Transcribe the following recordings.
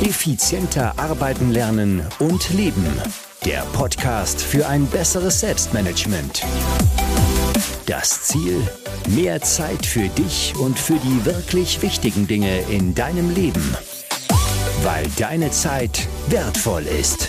Effizienter arbeiten lernen und leben. Der Podcast für ein besseres Selbstmanagement. Das Ziel: mehr Zeit für dich und für die wirklich wichtigen Dinge in deinem Leben. Weil deine Zeit wertvoll ist.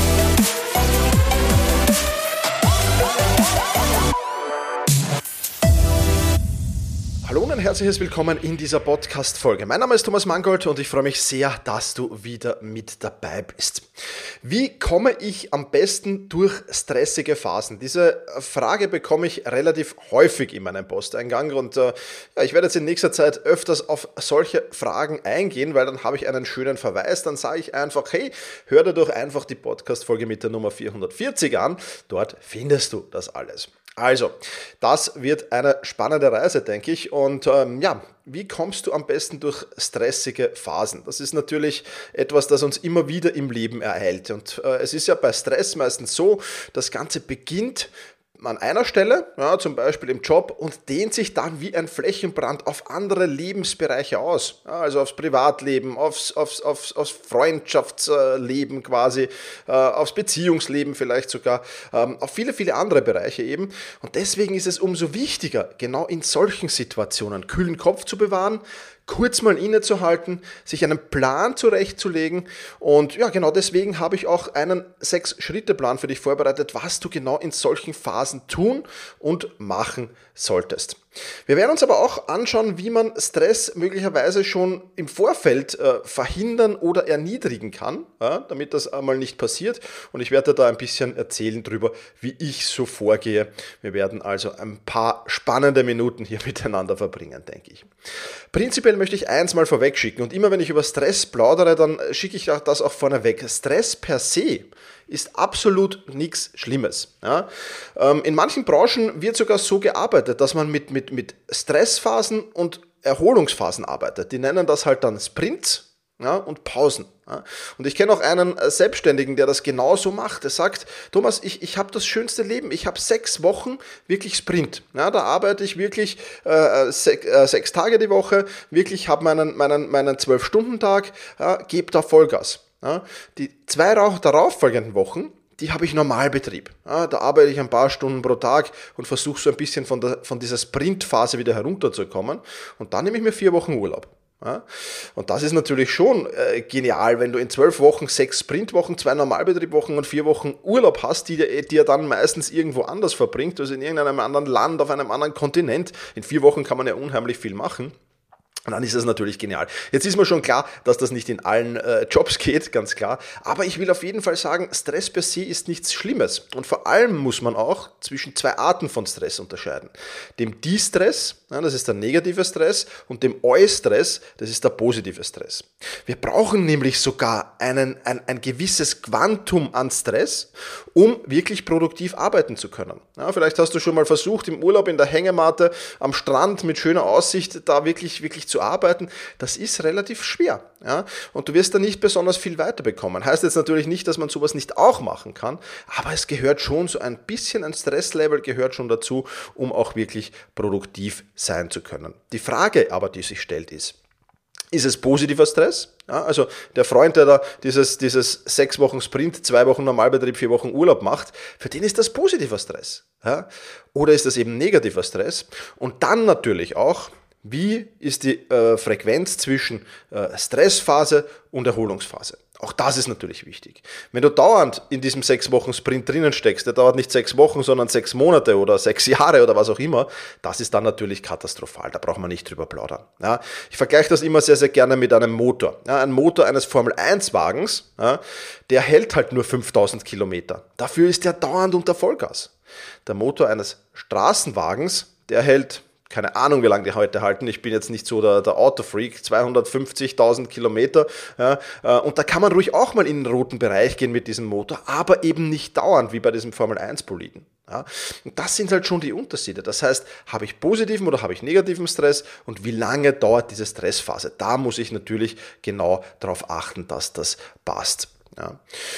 Hallo und ein herzliches Willkommen in dieser Podcast-Folge. Mein Name ist Thomas Mangold und ich freue mich sehr, dass du wieder mit dabei bist. Wie komme ich am besten durch stressige Phasen? Diese Frage bekomme ich relativ häufig in meinem Posteingang und ich werde jetzt in nächster Zeit öfters auf solche Fragen eingehen, weil dann habe ich einen schönen Verweis. Dann sage ich einfach, hey, hör dir doch einfach die Podcast-Folge mit der Nummer 440 an. Dort findest du das alles. Also, das wird eine spannende Reise, denke ich. Und wie kommst du am besten durch stressige Phasen? Das ist natürlich etwas, das uns immer wieder im Leben ereilt. Und es ist ja bei Stress meistens so, das Ganze beginnt an einer Stelle, ja, zum Beispiel im Job, und dehnt sich dann wie ein Flächenbrand auf andere Lebensbereiche aus. Ja, also aufs Privatleben, aufs Freundschaftsleben quasi, aufs Beziehungsleben vielleicht sogar, auf viele, viele andere Bereiche eben. Und deswegen ist es umso wichtiger, genau in solchen Situationen kühlen Kopf zu bewahren, kurz mal innezuhalten, sich einen Plan zurechtzulegen, und ja, genau deswegen habe ich auch einen 6-Schritte-Plan für dich vorbereitet, was du genau in solchen Phasen tun und machen solltest. Wir werden uns aber auch anschauen, wie man Stress möglicherweise schon im Vorfeld verhindern oder erniedrigen kann, ja, damit das einmal nicht passiert, und ich werde da ein bisschen erzählen darüber, wie ich so vorgehe. Wir werden also ein paar spannende Minuten hier miteinander verbringen, denke ich. Prinzipiell möchte ich eins mal vorweg schicken, und immer wenn ich über Stress plaudere, dann schicke ich das auch vorneweg. Stress per se ist absolut nichts Schlimmes. Ja. In manchen Branchen wird sogar so gearbeitet, dass man mit Stressphasen und Erholungsphasen arbeitet. Die nennen das halt dann Sprints, ja, und Pausen. Ja. Und ich kenne auch einen Selbstständigen, der das genauso macht. Der sagt, Thomas, ich habe das schönste Leben. Ich habe 6 Wochen wirklich Sprint. Ja, da arbeite ich wirklich 6 Tage die Woche, wirklich habe meinen 12-Stunden-Tag, ja, gebe da Vollgas. Ja, die 2 darauffolgenden Wochen, die habe ich Normalbetrieb. Ja, da arbeite ich ein paar Stunden pro Tag und versuche so ein bisschen von dieser Sprintphase wieder herunterzukommen. Und dann nehme ich mir 4 Wochen Urlaub. Ja, und das ist natürlich schon genial, wenn du in 12 Wochen 6 Sprintwochen, 2 Normalbetriebwochen und 4 Wochen Urlaub hast, die ihr dann meistens irgendwo anders verbringt, also in irgendeinem anderen Land, auf einem anderen Kontinent. In 4 Wochen kann man ja unheimlich viel machen. Und dann ist das natürlich genial. Jetzt ist mir schon klar, dass das nicht in allen Jobs geht, ganz klar. Aber ich will auf jeden Fall sagen, Stress per se ist nichts Schlimmes. Und vor allem muss man auch zwischen 2 Arten von Stress unterscheiden. Dem Distress, ja, das ist der negative Stress, und dem Eustress, das ist der positive Stress. Wir brauchen nämlich sogar ein gewisses Quantum an Stress, um wirklich produktiv arbeiten zu können. Ja, vielleicht hast du schon mal versucht, im Urlaub in der Hängematte am Strand mit schöner Aussicht da wirklich zu arbeiten. Das ist relativ schwer. Ja? Und du wirst da nicht besonders viel weiterbekommen. Heißt jetzt natürlich nicht, dass man sowas nicht auch machen kann, aber es gehört schon so ein bisschen, ein Stresslevel gehört schon dazu, um auch wirklich produktiv sein zu können. Die Frage aber, die sich stellt, ist es positiver Stress? Ja, also der Freund, der da dieses 6 Wochen Sprint, 2 Wochen Normalbetrieb, 4 Wochen Urlaub macht, für den ist das positiver Stress. Ja? Oder ist das eben negativer Stress? Und dann natürlich auch, wie ist die Frequenz zwischen Stressphase und Erholungsphase? Auch das ist natürlich wichtig. Wenn du dauernd in diesem 6 Wochen Sprint drinnen steckst, der dauert nicht 6 Wochen, sondern 6 Monate oder 6 Jahre oder was auch immer, das ist dann natürlich katastrophal. Da braucht man nicht drüber plaudern. Ja, ich vergleiche das immer sehr, sehr gerne mit einem Motor. Ja, ein Motor eines Formel-1-Wagens, ja, der hält halt nur 5000 Kilometer. Dafür ist der dauernd unter Vollgas. Der Motor eines Straßenwagens, der hält, keine Ahnung, wie lange die heute halten. Ich bin jetzt nicht so der Autofreak, 250.000 Kilometer. Ja, und da kann man ruhig auch mal in den roten Bereich gehen mit diesem Motor, aber eben nicht dauernd, wie bei diesem Formel-1-Boliden. Ja, und das sind halt schon die Unterschiede. Das heißt, habe ich positiven oder habe ich negativen Stress, und wie lange dauert diese Stressphase? Da muss ich natürlich genau darauf achten, dass das passt. Ja.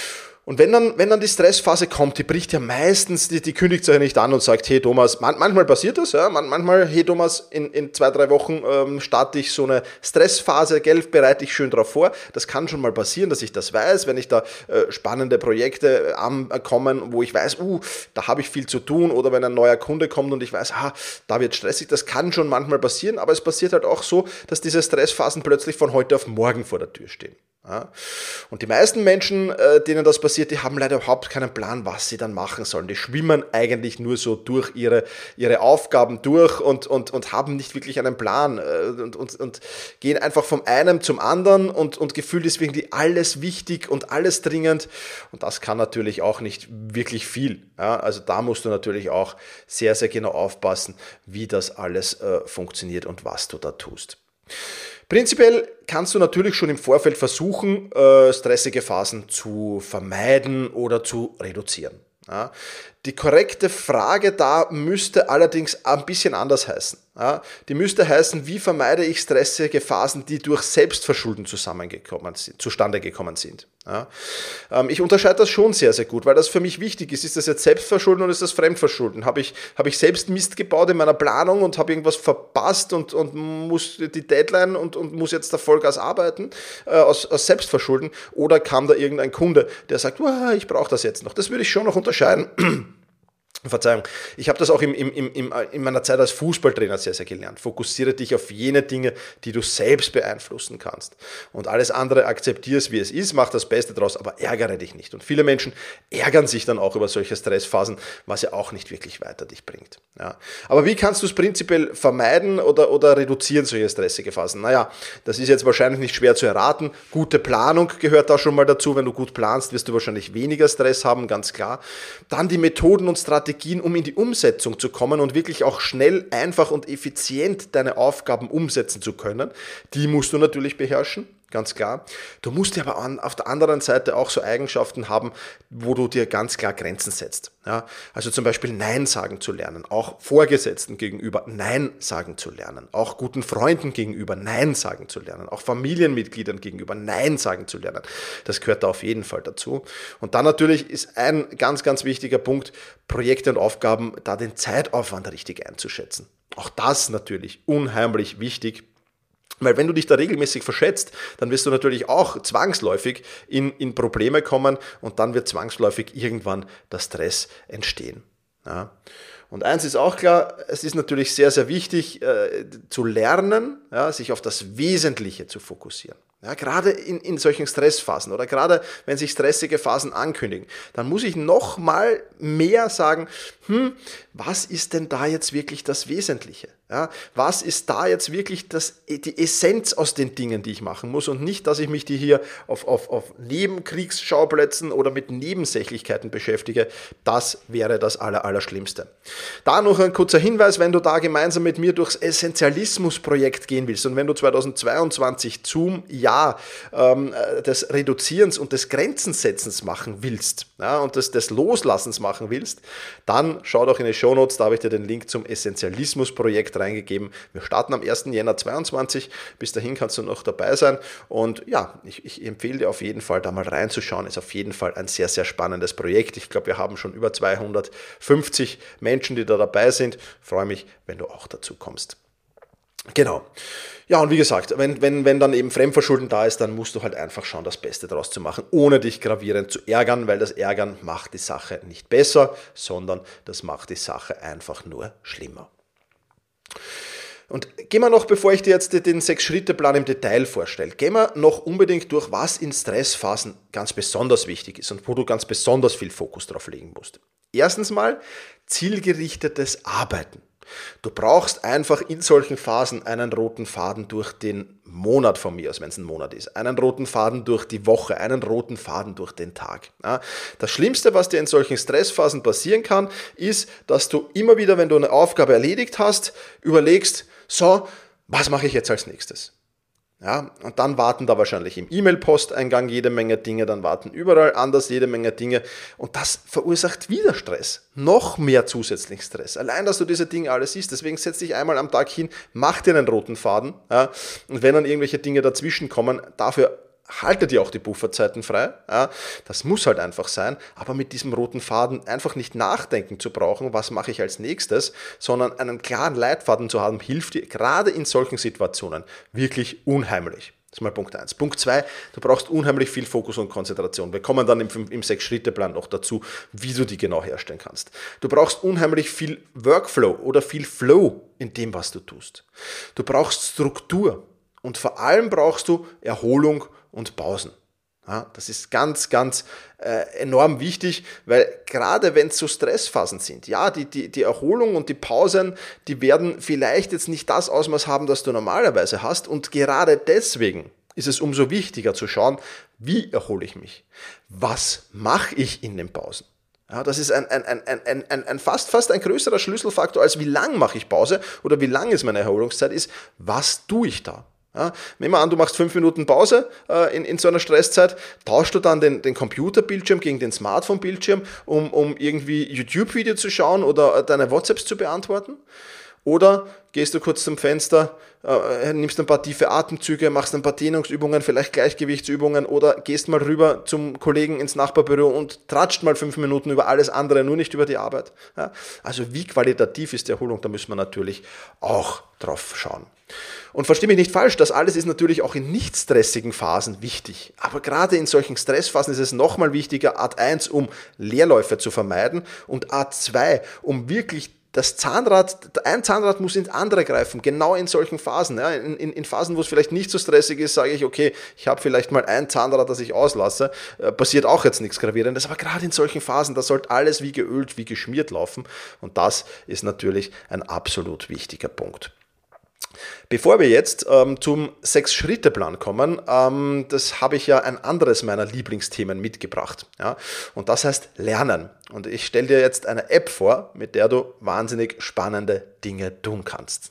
Und wenn dann die Stressphase kommt, die bricht ja meistens, die kündigt sich ja nicht an und sagt, hey Thomas, manchmal passiert das, ja, manchmal, hey Thomas, in 2-3 Wochen starte ich so eine Stressphase, bereite ich schön drauf vor. Das kann schon mal passieren, dass ich das weiß, wenn ich da spannende Projekte kommen, wo ich weiß, da habe ich viel zu tun, oder wenn ein neuer Kunde kommt und ich weiß, da wird stressig, das kann schon manchmal passieren, aber es passiert halt auch so, dass diese Stressphasen plötzlich von heute auf morgen vor der Tür stehen. Ja. Und die meisten Menschen, denen das passiert, die haben leider überhaupt keinen Plan, was sie dann machen sollen. Die schwimmen eigentlich nur so durch ihre Aufgaben durch und haben nicht wirklich einen Plan und gehen einfach vom einen zum anderen und gefühlt ist irgendwie alles wichtig und alles dringend. Und das kann natürlich auch nicht wirklich viel. Ja. Also da musst du natürlich auch sehr, sehr genau aufpassen, wie das alles funktioniert und was du da tust. Prinzipiell kannst du natürlich schon im Vorfeld versuchen, stressige Phasen zu vermeiden oder zu reduzieren. Ja. Die korrekte Frage da müsste allerdings ein bisschen anders heißen. Ja. Die müsste heißen, wie vermeide ich stressige Phasen, die durch Selbstverschulden zustande gekommen sind. Ja. Ich unterscheide das schon sehr, sehr gut, weil das für mich wichtig ist. Ist das jetzt Selbstverschulden oder ist das Fremdverschulden? Habe ich selbst Mist gebaut in meiner Planung und habe irgendwas verpasst und muss die Deadline und muss jetzt da Vollgas arbeiten aus Selbstverschulden? Oder kam da irgendein Kunde, der sagt, ich brauche das jetzt noch? Das würde ich schon noch unterscheiden. Verzeihung, ich habe das auch in meiner Zeit als Fußballtrainer sehr, sehr gelernt. Fokussiere dich auf jene Dinge, die du selbst beeinflussen kannst. Und alles andere akzeptiere es, wie es ist, mach das Beste draus, aber ärgere dich nicht. Und viele Menschen ärgern sich dann auch über solche Stressphasen, was ja auch nicht wirklich weiter dich bringt. Ja. Aber wie kannst du es prinzipiell vermeiden oder reduzieren, solche stressige Phasen? Naja, das ist jetzt wahrscheinlich nicht schwer zu erraten. Gute Planung gehört da schon mal dazu. Wenn du gut planst, wirst du wahrscheinlich weniger Stress haben, ganz klar. Dann die Methoden und Strategien, um in die Umsetzung zu kommen und wirklich auch schnell, einfach und effizient deine Aufgaben umsetzen zu können. Die musst du natürlich beherrschen, ganz klar. Du musst ja aber auf der anderen Seite auch so Eigenschaften haben, wo du dir ganz klar Grenzen setzt. Ja, also zum Beispiel Nein sagen zu lernen, auch Vorgesetzten gegenüber Nein sagen zu lernen, auch guten Freunden gegenüber Nein sagen zu lernen, auch Familienmitgliedern gegenüber Nein sagen zu lernen. Das gehört da auf jeden Fall dazu. Und dann natürlich ist ein ganz, ganz wichtiger Punkt, Projekte und Aufgaben, da den Zeitaufwand richtig einzuschätzen. Auch das natürlich unheimlich wichtig. Weil wenn du dich da regelmäßig verschätzt, dann wirst du natürlich auch zwangsläufig in Probleme kommen und dann wird zwangsläufig irgendwann der Stress entstehen. Ja. Und eins ist auch klar, es ist natürlich sehr, sehr wichtig zu lernen, ja, sich auf das Wesentliche zu fokussieren. Ja, gerade in solchen Stressphasen oder gerade wenn sich stressige Phasen ankündigen, dann muss ich noch mal mehr sagen, was ist denn da jetzt wirklich das Wesentliche? Ja, was ist da jetzt wirklich die Essenz aus den Dingen, die ich machen muss und nicht, dass ich mich die hier auf Nebenkriegsschauplätzen oder mit Nebensächlichkeiten beschäftige. Das wäre das Allerschlimmste. Da noch ein kurzer Hinweis, wenn du da gemeinsam mit mir durchs Essentialismus-Projekt gehen willst und wenn du 2022 zum Jahr des Reduzierens und des Grenzensetzens machen willst, ja, und des Loslassens machen willst, dann schau doch in die Shownotes, da habe ich dir den Link zum Essentialismus-Projekt reingegeben. Wir starten am 1. Jänner 2022. Bis dahin kannst du noch dabei sein. Und ja, ich empfehle dir auf jeden Fall, da mal reinzuschauen. Ist auf jeden Fall ein sehr, sehr spannendes Projekt. Ich glaube, wir haben schon über 250 Menschen, die da dabei sind. Freue mich, wenn du auch dazu kommst. Genau. Ja, und wie gesagt, wenn dann eben Fremdverschulden da ist, dann musst du halt einfach schauen, das Beste daraus zu machen, ohne dich gravierend zu ärgern, weil das Ärgern macht die Sache nicht besser, sondern das macht die Sache einfach nur schlimmer. Und gehen wir noch, bevor ich dir jetzt den 6-Schritte-Plan im Detail vorstelle, gehen wir noch unbedingt durch, was in Stressphasen ganz besonders wichtig ist und wo du ganz besonders viel Fokus drauf legen musst. Erstens mal zielgerichtetes Arbeiten. Du brauchst einfach in solchen Phasen einen roten Faden durch den Monat von mir aus, wenn es ein Monat ist, einen roten Faden durch die Woche, einen roten Faden durch den Tag. Ja, das Schlimmste, was dir in solchen Stressphasen passieren kann, ist, dass du immer wieder, wenn du eine Aufgabe erledigt hast, überlegst, so, was mache ich jetzt als nächstes? Ja, und dann warten da wahrscheinlich im E-Mail-Posteingang jede Menge Dinge, dann warten überall anders jede Menge Dinge und das verursacht wieder Stress, noch mehr zusätzlichen Stress. Allein, dass du diese Dinge alles siehst, deswegen setz dich einmal am Tag hin, mach dir einen roten Faden, ja, und wenn dann irgendwelche Dinge dazwischen kommen, dafür halte dir auch die Pufferzeiten frei. Ja, das muss halt einfach sein, aber mit diesem roten Faden einfach nicht nachdenken zu brauchen, was mache ich als nächstes, sondern einen klaren Leitfaden zu haben, hilft dir gerade in solchen Situationen wirklich unheimlich. Das ist mal Punkt 1. Punkt 2, du brauchst unheimlich viel Fokus und Konzentration. Wir kommen dann im 6-Schritte-Plan noch dazu, wie du die genau herstellen kannst. Du brauchst unheimlich viel Workflow oder viel Flow in dem, was du tust. Du brauchst Struktur und vor allem brauchst du Erholung und Pausen. Ja, das ist ganz, ganz enorm wichtig, weil gerade wenn es so Stressphasen sind, ja, die Erholung und die Pausen, die werden vielleicht jetzt nicht das Ausmaß haben, das du normalerweise hast, und gerade deswegen ist es umso wichtiger zu schauen, wie erhole ich mich? Was mache ich in den Pausen? Ja, das ist ein fast ein größerer Schlüsselfaktor, als wie lang mache ich Pause oder wie lang ist meine Erholungszeit, ist, was tue ich da? Ja, nehmen wir an, du machst 5 Minuten Pause in so einer Stresszeit, tauschst du dann den Computerbildschirm gegen den Smartphone-Bildschirm, um irgendwie YouTube-Video zu schauen oder deine WhatsApps zu beantworten? Oder gehst du kurz zum Fenster, nimmst ein paar tiefe Atemzüge, machst ein paar Dehnungsübungen, vielleicht Gleichgewichtsübungen oder gehst mal rüber zum Kollegen ins Nachbarbüro und tratscht mal 5 Minuten über alles andere, nur nicht über die Arbeit. Ja? Also wie qualitativ ist die Erholung, da müssen wir natürlich auch drauf schauen. Und versteh mich nicht falsch, das alles ist natürlich auch in nicht stressigen Phasen wichtig. Aber gerade in solchen Stressphasen ist es nochmal wichtiger, Art 1, um Leerläufe zu vermeiden, und Art 2, um wirklich ein Zahnrad muss ins andere greifen, genau in solchen Phasen. Ja. In Phasen, wo es vielleicht nicht so stressig ist, sage ich, okay, ich habe vielleicht mal ein Zahnrad, das ich auslasse, passiert auch jetzt nichts Gravierendes, aber gerade in solchen Phasen, da sollte alles wie geölt, wie geschmiert laufen, und das ist natürlich ein absolut wichtiger Punkt. Bevor wir jetzt zum 6-Schritte-Plan kommen, das habe ich ja ein anderes meiner Lieblingsthemen mitgebracht. Ja? Und das heißt Lernen. Und ich stelle dir jetzt eine App vor, mit der du wahnsinnig spannende Dinge tun kannst.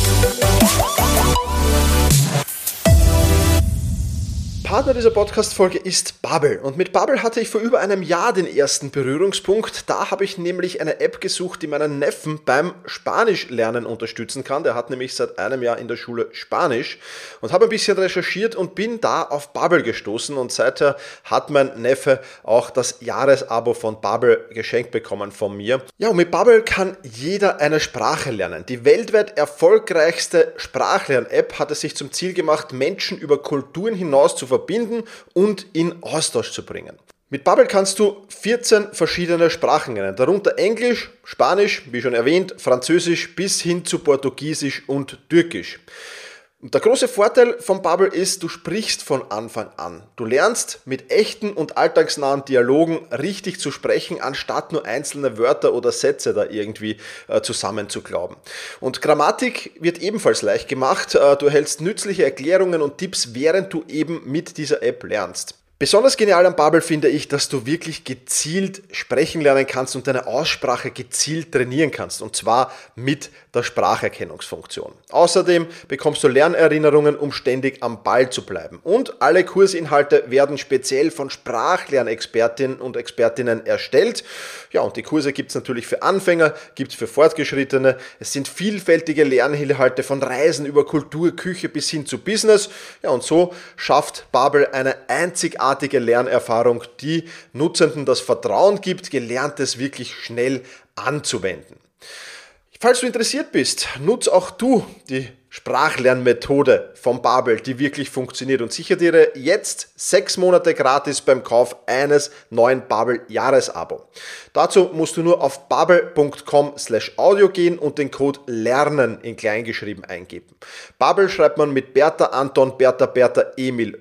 Partner dieser Podcast-Folge ist Babbel. Und mit Babbel hatte ich vor über einem Jahr den ersten Berührungspunkt. Da habe ich nämlich eine App gesucht, die meinen Neffen beim Spanischlernen unterstützen kann. Der hat nämlich seit einem Jahr in der Schule Spanisch, und habe ein bisschen recherchiert und bin da auf Babbel gestoßen. Und seither hat mein Neffe auch das Jahresabo von Babbel geschenkt bekommen von mir. Ja, und mit Babbel kann jeder eine Sprache lernen. Die weltweit erfolgreichste Sprachlern-App hat es sich zum Ziel gemacht, Menschen über Kulturen hinaus zu verbinden und in Austausch zu bringen. Mit Babbel kannst du 14 verschiedene Sprachen lernen, darunter Englisch, Spanisch, wie schon erwähnt, Französisch bis hin zu Portugiesisch und Türkisch. Und der große Vorteil von Babbel ist, du sprichst von Anfang an. Du lernst mit echten und alltagsnahen Dialogen richtig zu sprechen, anstatt nur einzelne Wörter oder Sätze da irgendwie zusammenzuklauben. Und Grammatik wird ebenfalls leicht gemacht. Du erhältst nützliche Erklärungen und Tipps, während du eben mit dieser App lernst. Besonders genial an Babbel finde ich, dass du wirklich gezielt sprechen lernen kannst und deine Aussprache gezielt trainieren kannst, und zwar mit der Spracherkennungsfunktion. Außerdem bekommst du Lernerinnerungen, um ständig am Ball zu bleiben. Und alle Kursinhalte werden speziell von Sprachlernexpertinnen und Expertinnen erstellt. Ja, und die Kurse gibt es natürlich für Anfänger, gibt es für Fortgeschrittene. Es sind vielfältige Lerninhalte von Reisen über Kultur, Küche bis hin zu Business. Ja, und so schafft Babbel eine einzigartige Lernerfahrung, die Nutzenden das Vertrauen gibt, Gelerntes wirklich schnell anzuwenden. Falls du interessiert bist, nutz auch du die Sprachlernmethode von Babbel, die wirklich funktioniert, und sichere dir jetzt 6 Monate gratis beim Kauf eines neuen Babbel-Jahresabo. Dazu musst du nur auf babbel.com/audio gehen und den Code LERNEN in kleingeschrieben eingeben. Babbel schreibt man mit Bertha, Anton, Bertha, Bertha, Emil,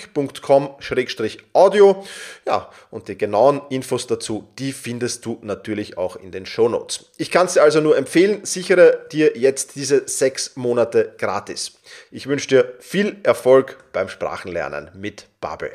Ludwig.com/audio. Ja, und die genauen Infos dazu, die findest du natürlich auch in den Shownotes. Ich kann es dir also nur empfehlen, sichere dir jetzt diese 6 Monate gratis. Ich wünsche dir viel Erfolg beim Sprachenlernen mit Babbel.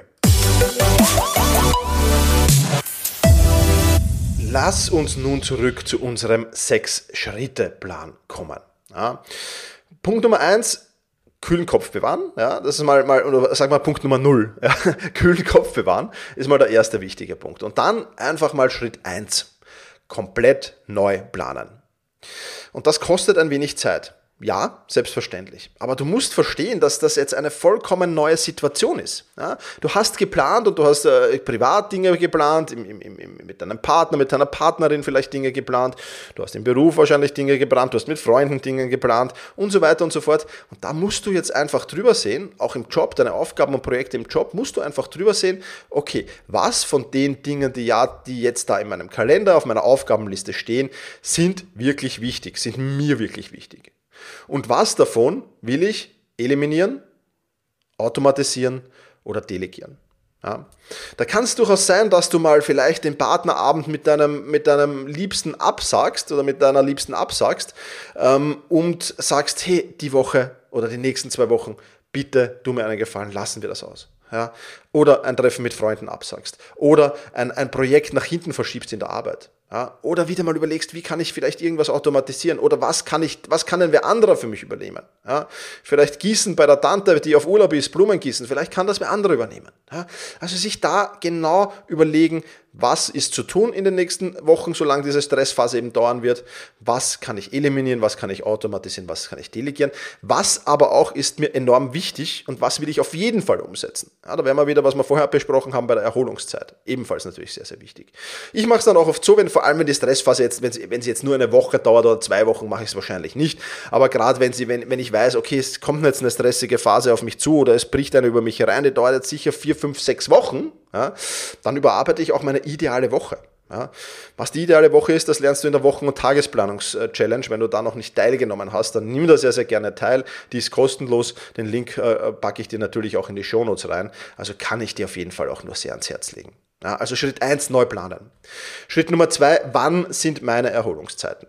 Lass uns nun zurück zu unserem 6-Schritte-Plan kommen. Ja. Punkt Nummer 1, kühlen Kopf bewahren. Ja, das ist oder sag mal Punkt Nummer 0. Ja. Kühlen Kopf bewahren ist mal der erste wichtige Punkt. Und dann einfach mal Schritt 1. Komplett neu planen. Und das kostet ein wenig Zeit. Ja, selbstverständlich. Aber du musst verstehen, dass das jetzt eine vollkommen neue Situation ist. Ja? Du hast geplant und du hast Privatdinge geplant, mit deinem Partner, mit deiner Partnerin vielleicht Dinge geplant, du hast im Beruf wahrscheinlich Dinge geplant, du hast mit Freunden Dinge geplant und so weiter und so fort. Und da musst du jetzt einfach drüber sehen, auch im Job, deine Aufgaben und Projekte im Job, musst du einfach drüber sehen, okay, was von den Dingen, die jetzt da in meinem Kalender, auf meiner Aufgabenliste stehen, sind wirklich wichtig, sind mir wirklich wichtig. Und was davon will ich eliminieren, automatisieren oder delegieren? Ja. Da kann es durchaus sein, dass du mal vielleicht den Partnerabend mit deinem Liebsten absagst oder mit deiner Liebsten absagst und sagst, hey, die Woche oder die nächsten 2 Wochen, bitte tu mir einen Gefallen, lassen wir das aus. Ja. Oder ein Treffen mit Freunden absagst. Oder ein Projekt nach hinten verschiebst in der Arbeit. Ja, oder wieder mal überlegst, wie kann ich vielleicht irgendwas automatisieren oder was kann denn wer anderer für mich übernehmen? Ja, vielleicht gießen bei der Tante, die auf Urlaub ist, Blumen gießen, vielleicht kann das wer anderer übernehmen. Ja, also sich da genau überlegen, was ist zu tun in den nächsten Wochen, solange diese Stressphase eben dauern wird, was kann ich eliminieren, was kann ich automatisieren, was kann ich delegieren, was aber auch ist mir enorm wichtig und was will ich auf jeden Fall umsetzen. Ja, da wären wir wieder, was wir vorher besprochen haben bei der Erholungszeit, ebenfalls natürlich sehr, sehr wichtig. Ich mache es dann auch oft so, vor allem wenn die Stressphase jetzt, wenn sie jetzt nur eine Woche dauert oder 2 Wochen, mache ich es wahrscheinlich nicht. Aber gerade wenn ich weiß, okay, es kommt jetzt eine stressige Phase auf mich zu oder es bricht eine über mich herein, die dauert jetzt sicher 4, 5, 6 Wochen, ja, dann überarbeite ich auch meine ideale Woche. Ja. Was die ideale Woche ist, das lernst du in der Wochen- und Tagesplanungs-Challenge. Wenn du da noch nicht teilgenommen hast, dann nimm da sehr, sehr gerne teil. Die ist kostenlos. Den Link packe ich dir natürlich auch in die Shownotes rein. Also kann ich dir auf jeden Fall auch nur sehr ans Herz legen. Ja, also Schritt 1, neu planen. Schritt Nummer 2, wann sind meine Erholungszeiten?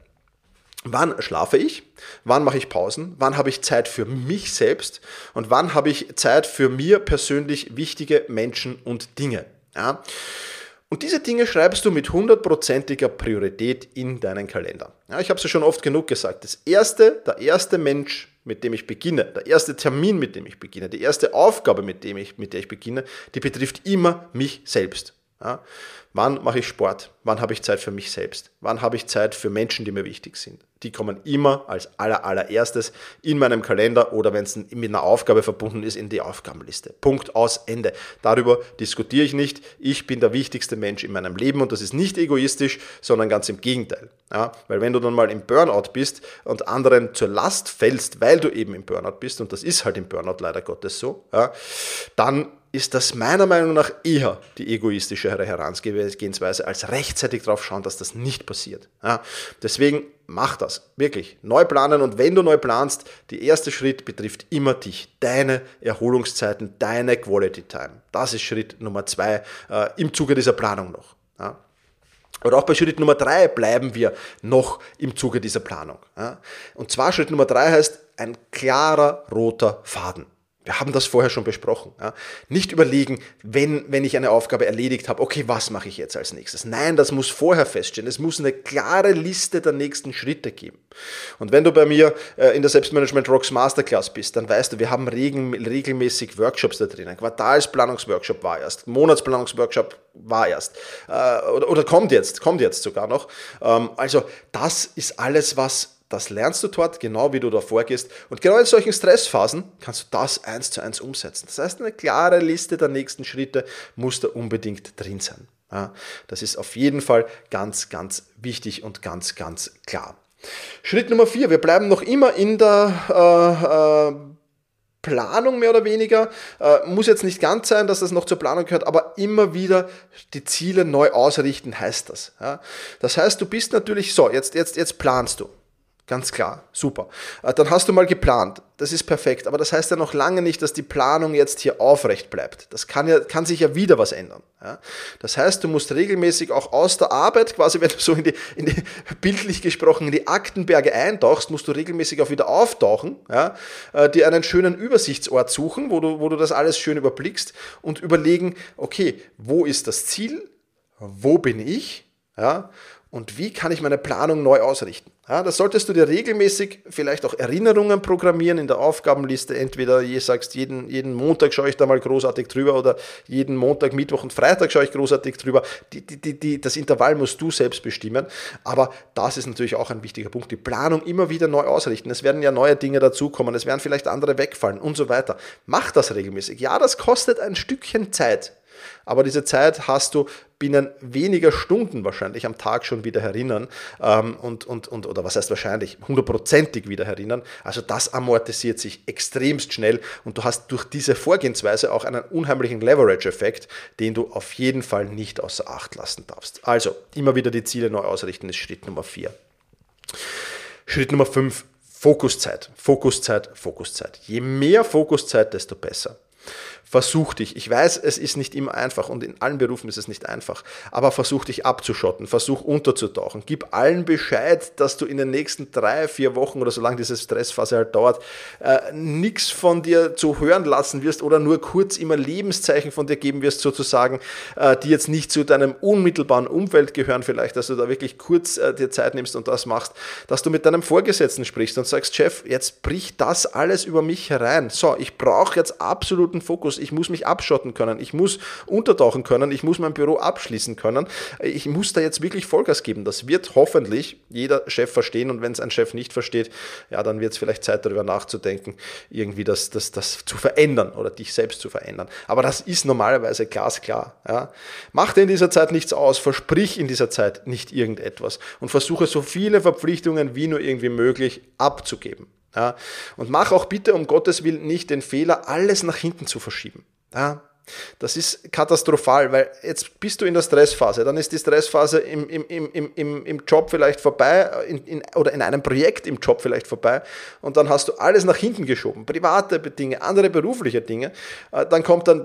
Wann schlafe ich? Wann mache ich Pausen? Wann habe ich Zeit für mich selbst? Und wann habe ich Zeit für mir persönlich wichtige Menschen und Dinge? Ja? Und diese Dinge schreibst du mit 100%iger Priorität in deinen Kalender. Ja, ich habe es ja schon oft genug gesagt. Der erste Mensch, mit dem ich beginne, der erste Termin, mit dem ich beginne, die erste Aufgabe, mit der ich beginne, die betrifft immer mich selbst. Ja? Wann mache ich Sport? Wann habe ich Zeit für mich selbst? Wann habe ich Zeit für Menschen, die mir wichtig sind? Die kommen immer als allererstes in meinem Kalender oder wenn es mit einer Aufgabe verbunden ist, in die Aufgabenliste. Punkt, aus, Ende. Darüber diskutiere ich nicht. Ich bin der wichtigste Mensch in meinem Leben und das ist nicht egoistisch, sondern ganz im Gegenteil. Ja, weil wenn du dann mal im Burnout bist und anderen zur Last fällst, weil du eben im Burnout bist, und das ist halt im Burnout leider Gottes so, ja, dann ist das meiner Meinung nach eher die egoistischere Herangehensweise, als rechtzeitig darauf schauen, dass das nicht passiert. Ja, deswegen mach das, wirklich, neu planen und wenn du neu planst, der erste Schritt betrifft immer dich, deine Erholungszeiten, deine Quality Time. Das ist Schritt Nummer 2 im Zuge dieser Planung noch. Ja. Oder auch bei Schritt Nummer 3 bleiben wir noch im Zuge dieser Planung. Ja. Und zwar Schritt Nummer 3 heißt ein klarer roter Faden. Wir haben das vorher schon besprochen. Ja. Nicht überlegen, wenn ich eine Aufgabe erledigt habe, okay, was mache ich jetzt als nächstes? Nein, das muss vorher feststehen. Es muss eine klare Liste der nächsten Schritte geben. Und wenn du bei mir in der Selbstmanagement Rocks Masterclass bist, dann weißt du, wir haben regelmäßig Workshops da drin. Ein Quartalsplanungsworkshop war erst, Monatsplanungsworkshop war erst oder kommt jetzt sogar noch. Also das ist alles, das lernst du dort, genau wie du da vorgehst. Und genau in solchen Stressphasen kannst du das 1:1 umsetzen. Das heißt, eine klare Liste der nächsten Schritte muss da unbedingt drin sein. Ja, das ist auf jeden Fall ganz, ganz wichtig und ganz, ganz klar. Schritt Nummer 4, wir bleiben noch immer in der Planung mehr oder weniger. Muss jetzt nicht ganz sein, dass das noch zur Planung gehört, aber immer wieder die Ziele neu ausrichten heißt das. Ja, das heißt, du bist natürlich so, jetzt planst du. Ganz klar, super. Dann hast du mal geplant, das ist perfekt, aber das heißt ja noch lange nicht, dass die Planung jetzt hier aufrecht bleibt. Das kann sich ja wieder was ändern. Ja? Das heißt, du musst regelmäßig auch aus der Arbeit, quasi wenn du so in die bildlich gesprochen in die Aktenberge eintauchst, musst du regelmäßig auch wieder auftauchen, ja? Dir einen schönen Übersichtsort suchen, wo du das alles schön überblickst und überlegen, okay, wo ist das Ziel, wo bin ich, ja? Und wie kann ich meine Planung neu ausrichten? Ja, das solltest du dir regelmäßig vielleicht auch Erinnerungen programmieren in der Aufgabenliste. Entweder jeden Montag schaue ich da mal großartig drüber oder jeden Montag, Mittwoch und Freitag schaue ich großartig drüber. Das Intervall musst du selbst bestimmen. Aber das ist natürlich auch ein wichtiger Punkt. Die Planung immer wieder neu ausrichten. Es werden ja neue Dinge dazukommen. Es werden vielleicht andere wegfallen und so weiter. Mach das regelmäßig. Ja, das kostet ein Stückchen Zeit. Aber diese Zeit hast du binnen weniger Stunden wahrscheinlich am Tag schon wieder erinnern oder was heißt wahrscheinlich, 100%ig wieder erinnern. Also das amortisiert sich extremst schnell und du hast durch diese Vorgehensweise auch einen unheimlichen Leverage-Effekt, den du auf jeden Fall nicht außer Acht lassen darfst. Also immer wieder die Ziele neu ausrichten ist Schritt Nummer 4. Schritt Nummer 5, Fokuszeit. Fokuszeit, Fokuszeit. Je mehr Fokuszeit, desto besser. Versuch dich, ich weiß, es ist nicht immer einfach und in allen Berufen ist es nicht einfach, aber versuch dich abzuschotten, versuch unterzutauchen, gib allen Bescheid, dass du in den nächsten 3-4 Wochen oder solange diese Stressphase halt dauert, nichts von dir zu hören lassen wirst oder nur kurz immer Lebenszeichen von dir geben wirst sozusagen, die jetzt nicht zu deinem unmittelbaren Umfeld gehören vielleicht, dass du da wirklich kurz dir Zeit nimmst und das machst, dass du mit deinem Vorgesetzten sprichst und sagst, Chef, jetzt bricht das alles über mich herein, so, ich brauche jetzt absoluten Fokus, ich muss mich abschotten können, ich muss untertauchen können, ich muss mein Büro abschließen können, ich muss da jetzt wirklich Vollgas geben. Das wird hoffentlich jeder Chef verstehen und wenn es ein Chef nicht versteht, ja, dann wird es vielleicht Zeit darüber nachzudenken, irgendwie das zu verändern oder dich selbst zu verändern. Aber das ist normalerweise glasklar. Ja. Mach dir in dieser Zeit nichts aus, versprich in dieser Zeit nicht irgendetwas und versuche so viele Verpflichtungen wie nur irgendwie möglich abzugeben. Ja, und mach auch bitte um Gottes Willen nicht den Fehler, alles nach hinten zu verschieben. Ja, das ist katastrophal, weil jetzt bist du in der Stressphase, dann ist die Stressphase im Job vielleicht vorbei oder in einem Projekt im Job vielleicht vorbei und dann hast du alles nach hinten geschoben, private Dinge, andere berufliche Dinge, dann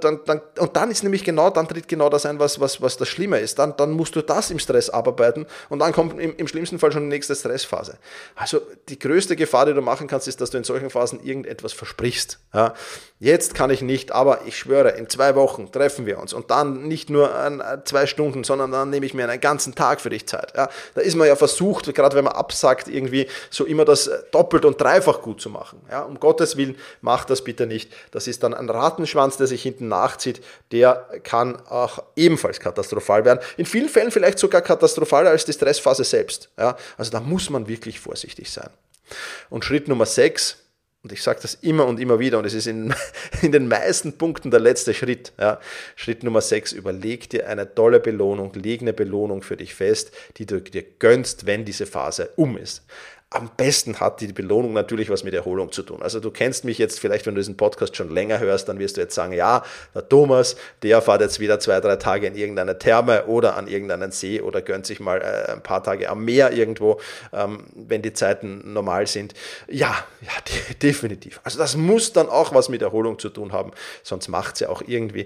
ist nämlich dann tritt genau das ein, was das Schlimme ist, dann musst du das im Stress abarbeiten und dann kommt im schlimmsten Fall schon die nächste Stressphase. Also die größte Gefahr, die du machen kannst, ist, dass du in solchen Phasen irgendetwas versprichst. Ja, jetzt kann ich nicht, aber ich schwöre, in 2 Wochen treffen wir uns und dann nicht nur 2 Stunden, sondern dann nehme ich mir einen ganzen Tag für dich Zeit. Ja, da ist man ja versucht, gerade wenn man absagt, irgendwie so immer das doppelt und dreifach gut zu machen. Ja, um Gottes Willen, mach das bitte nicht. Das ist dann ein Rattenschwanz, der sich hinten nachzieht, der kann auch ebenfalls katastrophal werden. In vielen Fällen vielleicht sogar katastrophaler als die Stressphase selbst. Ja, also da muss man wirklich vorsichtig sein. Und Schritt Nummer 6, und ich sage das immer und immer wieder und es ist in den meisten Punkten der letzte Schritt. Ja. Schritt Nummer 6, überleg dir eine tolle Belohnung, leg eine Belohnung für dich fest, die du dir gönnst, wenn diese Phase ist. Am besten hat die Belohnung natürlich was mit Erholung zu tun. Also du kennst mich jetzt vielleicht, wenn du diesen Podcast schon länger hörst, dann wirst du jetzt sagen, ja, der Thomas, der fährt jetzt wieder 2-3 Tage in irgendeine Therme oder an irgendeinen See oder gönnt sich mal ein paar Tage am Meer irgendwo, wenn die Zeiten normal sind. Ja, definitiv. Also das muss dann auch was mit Erholung zu tun haben, sonst macht es ja auch irgendwie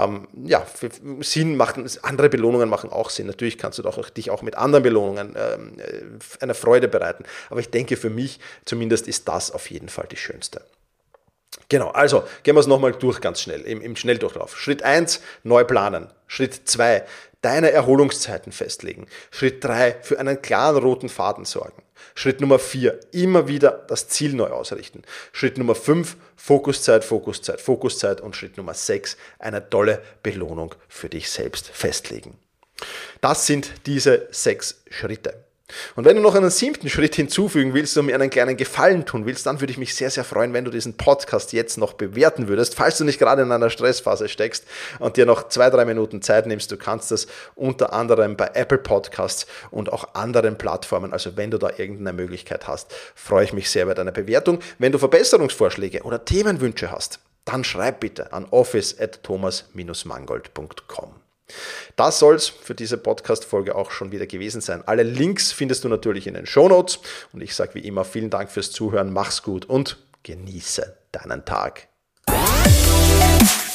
Sinn machen. Andere Belohnungen machen auch Sinn. Natürlich kannst du dich auch mit anderen Belohnungen eine Freude bereiten. Aber ich denke, für mich zumindest ist das auf jeden Fall die schönste. Genau, also gehen wir es nochmal durch ganz schnell, im Schnelldurchlauf. Schritt 1, neu planen. Schritt 2, deine Erholungszeiten festlegen. Schritt 3, für einen klaren roten Faden sorgen. Schritt Nummer 4, immer wieder das Ziel neu ausrichten. Schritt Nummer 5, Fokuszeit, Fokuszeit, Fokuszeit. Und Schritt Nummer 6, eine tolle Belohnung für dich selbst festlegen. Das sind diese 6 Schritte. Und wenn du noch einen 7. Schritt hinzufügen willst und mir einen kleinen Gefallen tun willst, dann würde ich mich sehr, sehr freuen, wenn du diesen Podcast jetzt noch bewerten würdest, falls du nicht gerade in einer Stressphase steckst und dir noch 2-3 Minuten Zeit nimmst. Du kannst das unter anderem bei Apple Podcasts und auch anderen Plattformen, also wenn du da irgendeine Möglichkeit hast, freue ich mich sehr über deine Bewertung. Wenn du Verbesserungsvorschläge oder Themenwünsche hast, dann schreib bitte an office@thomas-mangold.com. Das soll es für diese Podcast-Folge auch schon wieder gewesen sein. Alle Links findest du natürlich in den Shownotes und ich sage wie immer vielen Dank fürs Zuhören, mach's gut und genieße deinen Tag.